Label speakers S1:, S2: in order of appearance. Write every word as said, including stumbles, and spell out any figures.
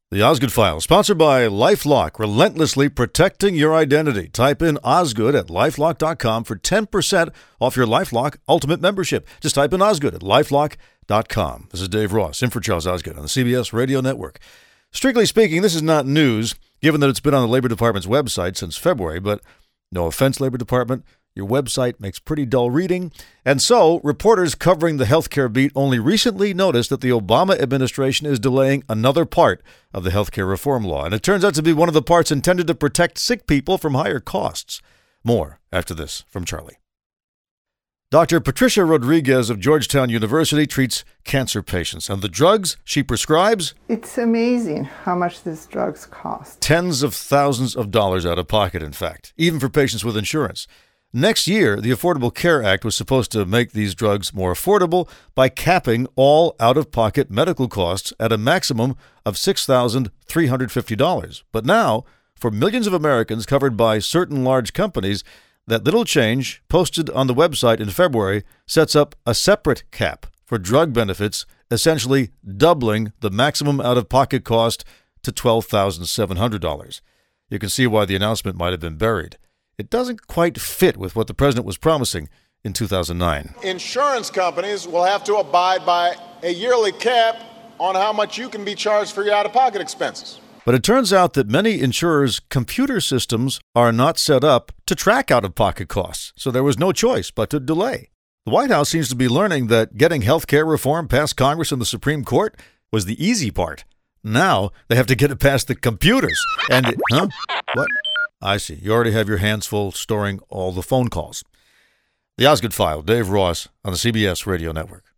S1: The Osgood File, sponsored by LifeLock, relentlessly protecting your identity. Type in Osgood at lifelock dot com for ten percent off your LifeLock Ultimate membership. Just type in Osgood at lifelock dot com. This is Dave Ross, in for Charles Osgood on the C B S Radio Network. Strictly speaking, this is not news, given that it's been on the Labor Department's website since February, but no offense, Labor Department, your website makes pretty dull reading. And so, reporters covering the healthcare beat only recently noticed that the Obama administration is delaying another part of the healthcare reform law. And it turns out to be one of the parts intended to protect sick people from higher costs. More after this from Charlie. Doctor Patricia Rodriguez of Georgetown University treats cancer patients, and the drugs she prescribes?
S2: It's amazing how much these drugs cost.
S1: Tens of thousands of dollars out of pocket, in fact, even for patients with insurance. Next year, the Affordable Care Act was supposed to make these drugs more affordable by capping all out-of-pocket medical costs at a maximum of six thousand three hundred fifty dollars. But now, for millions of Americans covered by certain large companies, that little change, posted on the website in February, sets up a separate cap for drug benefits, essentially doubling the maximum out-of-pocket cost to twelve thousand seven hundred dollars. You can see why the announcement might have been buried. It doesn't quite fit with what the president was promising in two thousand nine.
S3: Insurance companies will have to abide by a yearly cap on how much you can be charged for your out-of-pocket expenses.
S1: But it turns out that many insurers' computer systems are not set up to track out-of-pocket costs, so there was no choice but to delay. The White House seems to be learning that getting health care reform past Congress and the Supreme Court was the easy part. Now they have to get it past the computers. And it, huh? What? I see. You already have your hands full storing all the phone calls. The Osgood File, Dave Ross on the C B S Radio Network.